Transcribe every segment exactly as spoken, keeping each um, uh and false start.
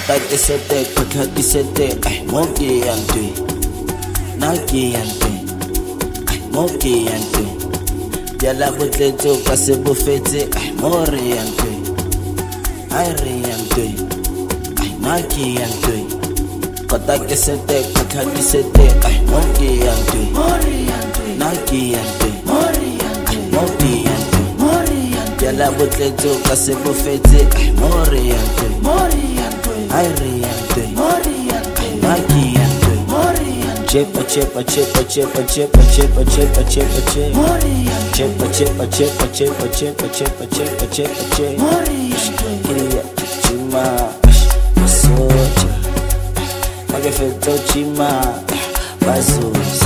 Kota ke sete, kota ke sete, ay mo ke yantwe, na ke yantwe, ay mo ke yantwe. Diala botletso ka se bofetse, ay mo re yantwe, ay re yantwe, ay na ke yantwe. Kota ke sete, kota ke sete, ay mo ke yantwe, na ke yantwe, ay mo ke yantwe. Diala botletso ka se bofetse, ay mo re yantwe, ay re yantwe, ay na ke yantwe. Chepa chepa chepa chepa chepa chepa chepa chepa chepa chepa chepa chepa chepa chepa chepa chepa chepa chepa Kiria chima socha Magefeto chima bazuza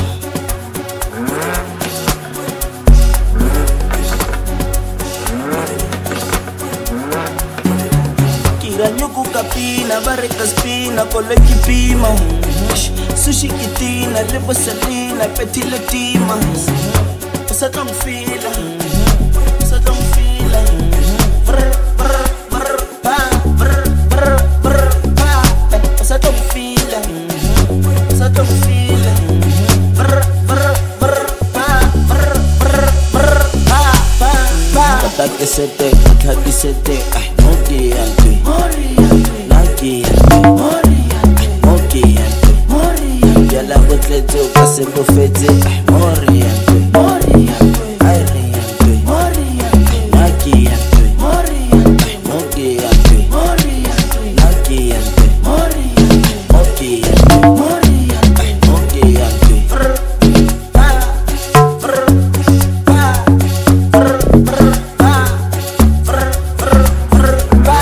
Kira nyuku kapina bareka spina koleki pima Sushi kitina, lipo salina, petile tima. Usa tong fila, usa tong fila. Brr brr brr pa, brr brr brr pa. Usa tong fila, usa tong fila. Brr brr brr pa, brr brr brr pa pa pa. Kota ke sete, kota ke sete, ay mo ke yantwe, na ke yantwe, ay mo ke yantwe. Diala botletso ka se bofetse, ay mo re yantwe, ay re yantwe, ay na ke yantwe, ay mo ke yantwe, na ke yantwe, mo ke yantwe, ay mo ke yantwe. Brr pa, brr pa, brr brr pa, brr brr brr pa.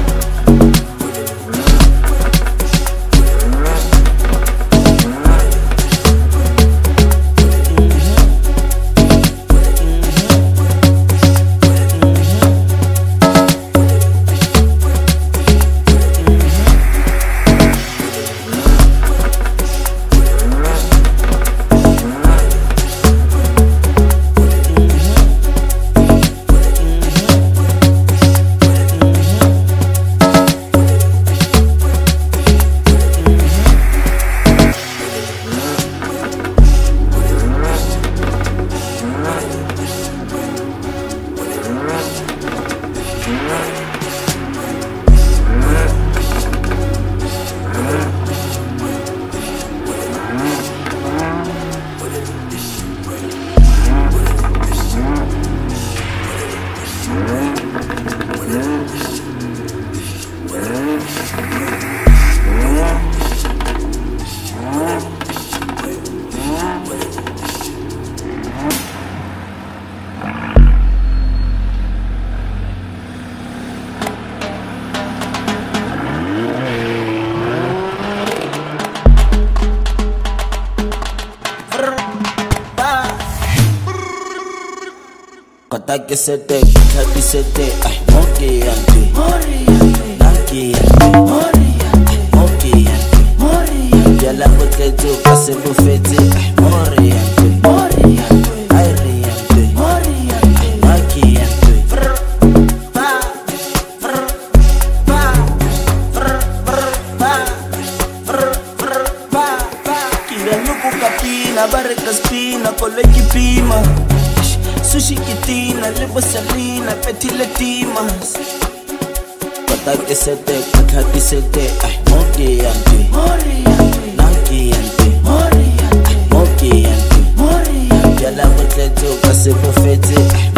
Kota ke sete, kota ke sete, ay mo ke yantwe, na ke yantwe, ay mo ke yantwe. Diala botletso ka se bofetse, ay mo re yantwe, ay re yantwe, ay na ke yantwe. Brr pa, brr pa, brr brr pa, brr brr pa pa. Kira nyuku kapina bareka spina koleki pima. Sushi kitina, lipo salina, petile timas. Kota ke sete, kota ke sete, ay mo ke yantwe, na ke yantwe, ay mo ke yantwe. Diala botletso ka se bofetse, ay